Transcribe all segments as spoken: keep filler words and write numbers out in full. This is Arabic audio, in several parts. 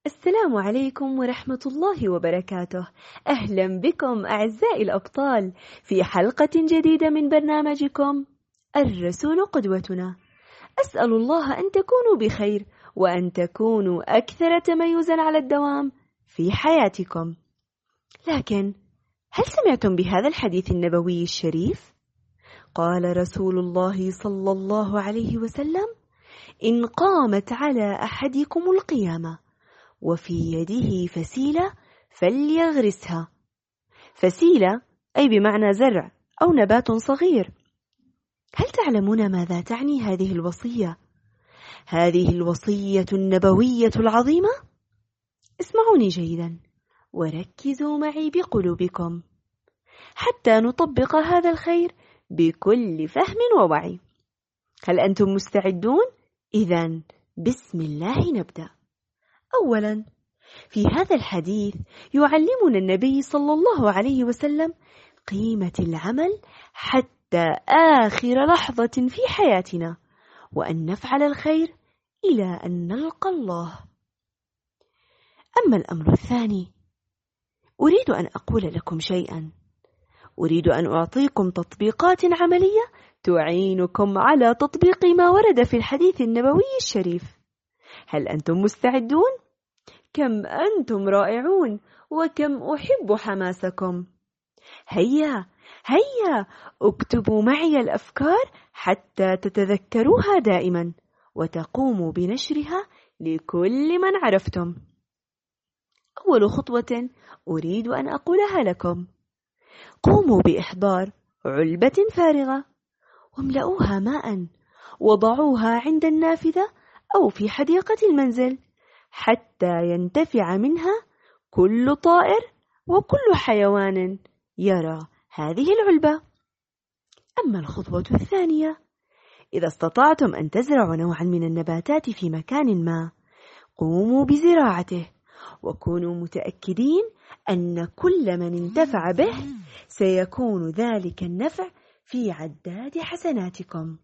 السلام عليكم ورحمة الله وبركاته. أهلا بكم أعزائي الأبطال في حلقة جديدة من برنامجكم الرسول قدوتنا. أسأل الله أن تكونوا بخير وأن تكونوا أكثر تميزا على الدوام في حياتكم. لكن هل سمعتم بهذا الحديث النبوي الشريف؟ قال رسول الله صلى الله عليه وسلم: إن قامت على أحدكم القيامة وفي يده فسيلة فليغرسها. فسيلة أي بمعنى زرع أو نبات صغير. هل تعلمون ماذا تعني هذه الوصية؟ هذه الوصية النبوية العظيمة؟ اسمعوني جيدا وركزوا معي بقلوبكم حتى نطبق هذا الخير بكل فهم ووعي. هل أنتم مستعدون؟ إذن بسم الله نبدأ. أولا، في هذا الحديث يعلمنا النبي صلى الله عليه وسلم قيمة العمل حتى آخر لحظة في حياتنا، وأن نفعل الخير إلى أن نلقى الله. أما الأمر الثاني، أريد أن أقول لكم شيئا. أريد أن أعطيكم تطبيقات عملية تعينكم على تطبيق ما ورد في الحديث النبوي الشريف. هل أنتم مستعدون؟ كم أنتم رائعون وكم أحب حماسكم. هيا هيا اكتبوا معي الأفكار حتى تتذكروها دائما وتقوموا بنشرها لكل من عرفتم. أول خطوة أريد أن أقولها لكم: قوموا بإحضار علبة فارغة واملؤوها ماء وضعوها عند النافذة أو في حديقة المنزل حتى ينتفع منها كل طائر وكل حيوان يرى هذه العلبة. أما الخطوة الثانية، إذا استطعتم أن تزرعوا نوعا من النباتات في مكان ما، قوموا بزراعته وكونوا متأكدين أن كل من انتفع به سيكون ذلك النفع في عداد حسناتكم.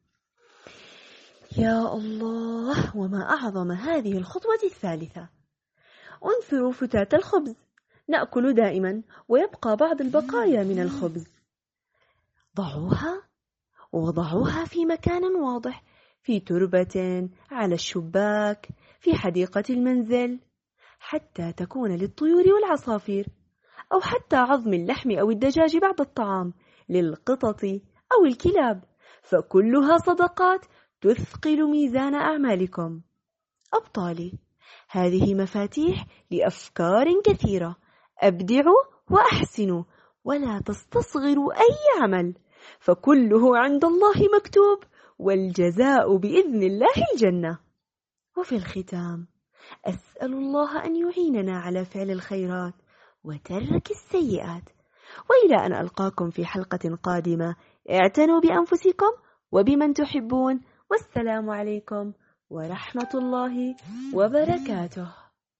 يا الله، وما أعظم هذه الخطوة الثالثة. انثروا فتاة الخبز. نأكل دائما ويبقى بعض البقايا من الخبز. ضعوها وضعوها في مكان واضح، في تربة، على الشباك، في حديقة المنزل، حتى تكون للطيور والعصافير، أو حتى عظم اللحم أو الدجاج بعد الطعام للقطط أو الكلاب، فكلها صدقات تثقل ميزان أعمالكم. أبطالي، هذه مفاتيح لأفكار كثيرة. أبدعوا وأحسنوا ولا تستصغروا أي عمل، فكله عند الله مكتوب، والجزاء بإذن الله الجنة. وفي الختام، أسأل الله أن يعيننا على فعل الخيرات وترك السيئات. وإلى أن ألقاكم في حلقة قادمة، اعتنوا بأنفسكم وبمن تحبون، والسلام عليكم ورحمة الله وبركاته.